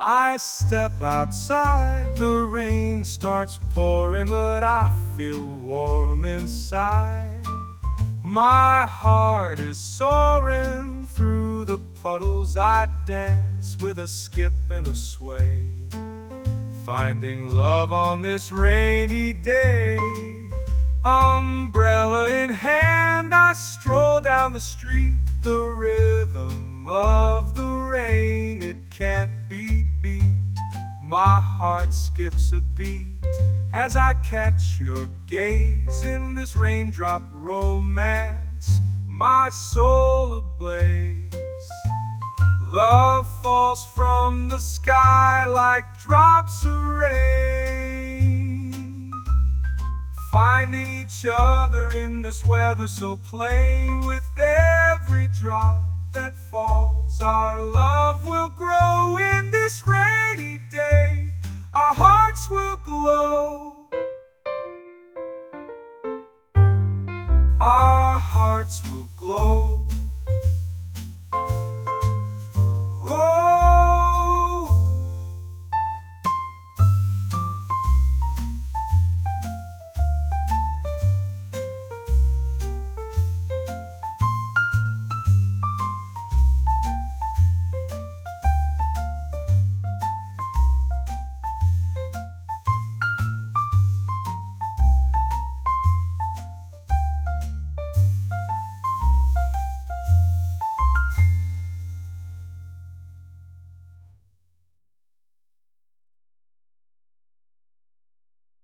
I step outside, the rain starts pouring, but I feel warm inside. My heart is soaring through the puddles. I dance with a skip and a sway, finding love on this rainy day. Umbrella in hand, I stroll down the street. The rhythm of the rain, it can't be beat. My heart skips a beat as I catch your gaze in this raindrop romance, my soul ablaze. Love falls from the sky like drops of rain, finding each other in this weather so plain. With every drop that falls, our love will grow in this